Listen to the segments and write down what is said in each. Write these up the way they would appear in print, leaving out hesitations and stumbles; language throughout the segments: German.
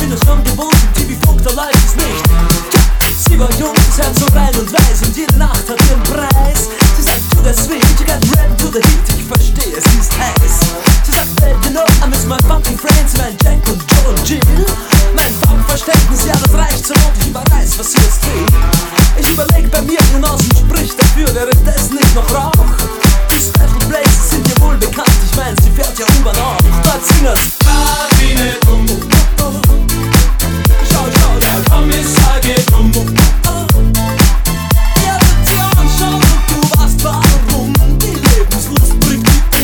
bin es schon gewohnt, TV-Funk, da läuft es nicht. Ja, sie war jung, das Herz so rein und weiß und jede Nacht hat ihren Preis. Sie sagt, to the sweet, you got ready to the heat, ich verstehe, sie ist heiß. Sie sagt, babe, you know, I miss my fucking friends, mein Jack und Joe und Jill. Mein Farbverständnis, ja, das reicht so und ich überreiß, was sie jetzt will. Ich überleg bei mir, hinaus und sprich dafür, wäre das nicht noch Rauch? Die Special Places sind dir wohl bekannt, ich mein, sie fährt ja U-Bahn auch. Dort singen's fahr nicht um. Schau, der Kommissar geht um. Er wird sie anschauen und du weißt warum. Die Lebenslust bringt die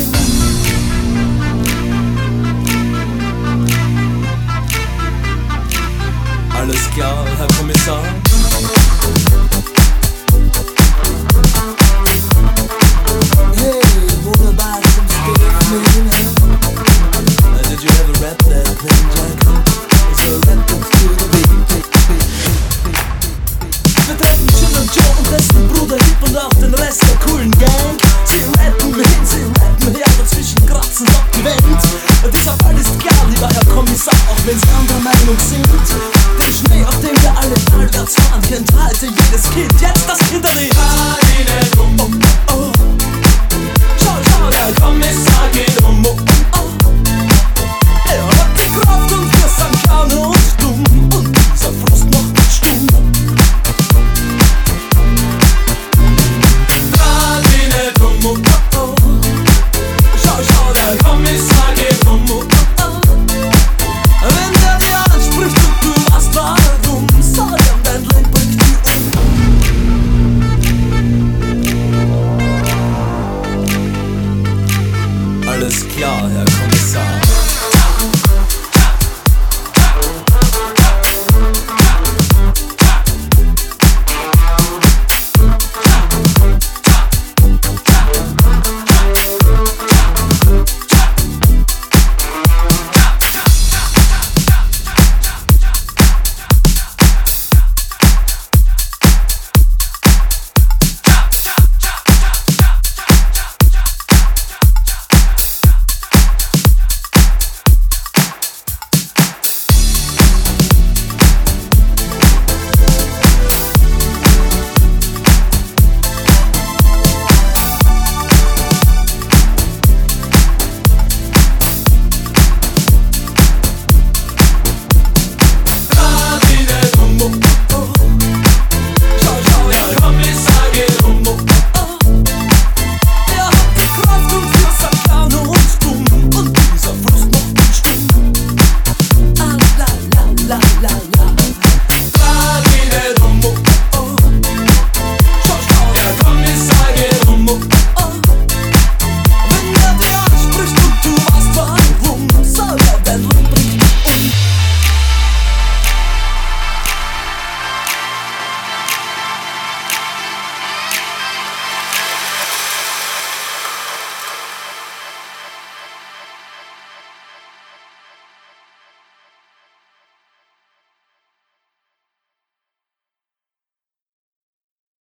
um. Alles klar, Herr Kommissar. Hey, wunderbar zum Statement. Did you ever rap that thing, Jack? It's a rap to the beat. Wir treffen Jill und Joe und dessen Bruder Hip und auch den Rest der coolen Gang. Sie rappen hin, sie rappen her, dazwischen kratzen ab die Wand. Dieser Fall ist klar, lieber Herr Kommissar, auch wenn Sie anderer Meinung sind. Den Schnee, auf dem wir alle talwärts fahren, kennt heute jedes Kind. Ja,